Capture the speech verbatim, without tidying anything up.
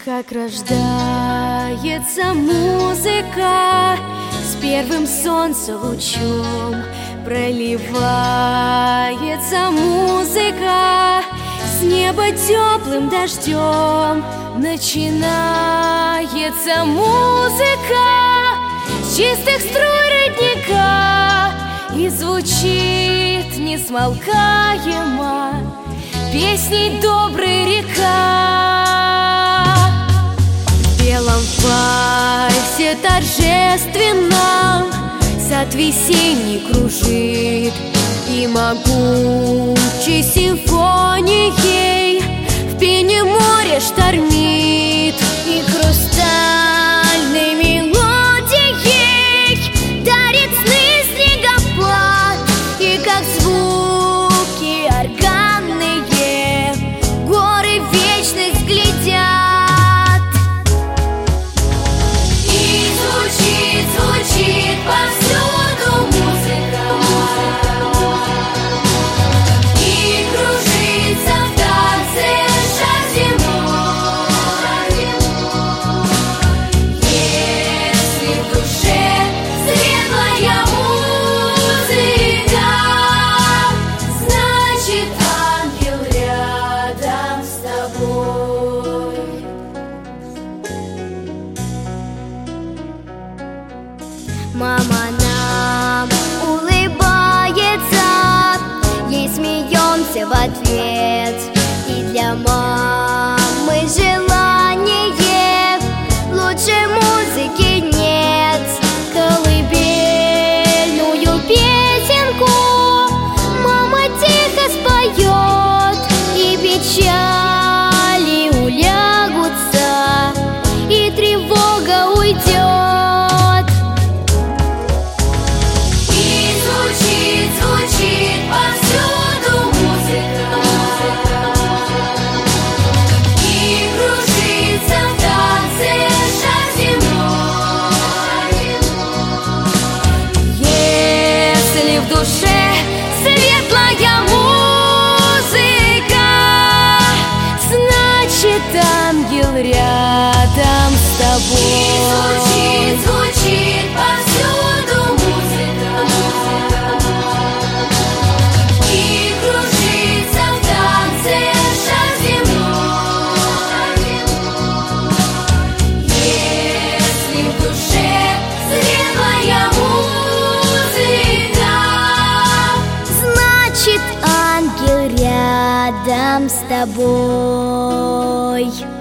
Как рождается музыка с первым солнцелучом, проливается музыка с неба теплым дождем. Начинается музыка с чистых струй родника и звучит несмолкаемо песней доброй река. В белом вальсе торжественном сад весенний кружит, и могучей симфонией в пене море штормит, и хрустальной мелодией дарит сны снегопад, и как звуки органные горы вечность глядят. И звучит, звучит повсюду музыка, и кружится в танце шар зимой. Если в душе светлая музыка, значит ангел рядом с тобой. Мама нам улыбается, ей смеемся в ответ. И для мамы желание лучше музыки нет. Колыбельную песенку мама тихо споет, и печали улягутся, и тревога уйдет. И звучит, звучит повсюду музыка, и кружится в танце шар зимой. Если в душе светлая музыка, значит ангел рядом с тобой. И звучит, звучит повсюду музыка, и кружится в танце шар зимой. Если в душе светлая музыка, значит ангел рядом с тобой.